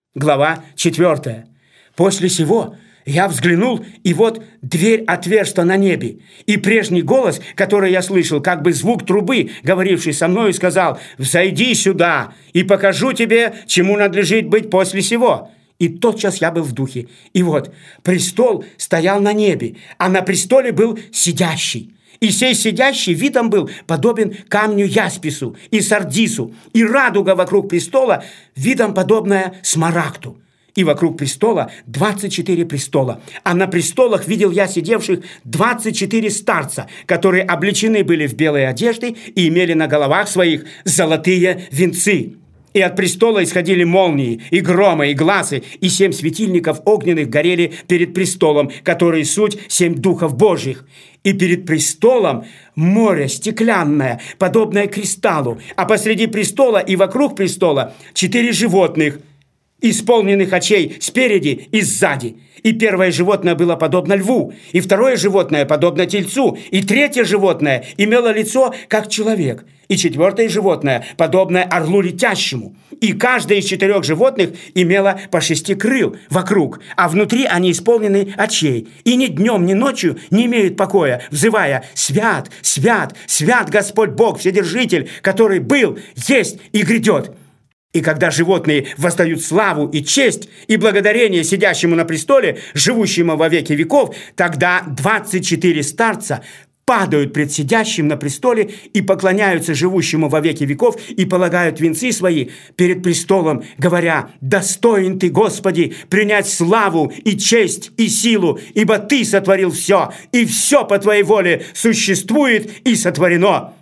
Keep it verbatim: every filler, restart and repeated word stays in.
Глава четвёртая. «После сего я взглянул, и вот дверь отверста на небе, и прежний голос, который я слышал, как бы звук трубы, говоривший со мною, сказал: „Взойди сюда, и покажу тебе, чему надлежит быть после сего“. И тотчас я был в духе, и вот престол стоял на небе, а на престоле был сидящий. И сей сидящий видом был подобен камню яспису и сардису, и радуга вокруг престола видом подобная смарагду. И вокруг престола двадцать четыре престола, а на престолах видел я сидевших двадцать четыре старца, которые облечены были в белые одежды и имели на головах своих золотые венцы. И от престола исходили молнии, и громы, и глазы, и семь светильников огненных горели перед престолом, которые суть семь духов Божьих. И перед престолом море стеклянное, подобное кристаллу, а посреди престола и вокруг престола четыре животных, исполненных очей спереди и сзади. И первое животное было подобно льву, и второе животное подобно тельцу, и третье животное имело лицо, как человек, и четвертое животное подобное орлу летящему. И каждое из четырех животных имело по шести крыл вокруг, а внутри они исполнены очей, и ни днем, ни ночью не имеют покоя, взывая: «Свят, свят, свят Господь Бог, Вседержитель, который был, есть и грядет». И когда животные воздают славу и честь и благодарение сидящему на престоле, живущему во веки веков, тогда двадцать четыре старца падают пред сидящим на престоле и поклоняются живущему во веки веков и полагают венцы свои перед престолом, говоря: «Достоин ты, Господи, принять славу и честь и силу, ибо ты сотворил все, и все по твоей воле существует и сотворено».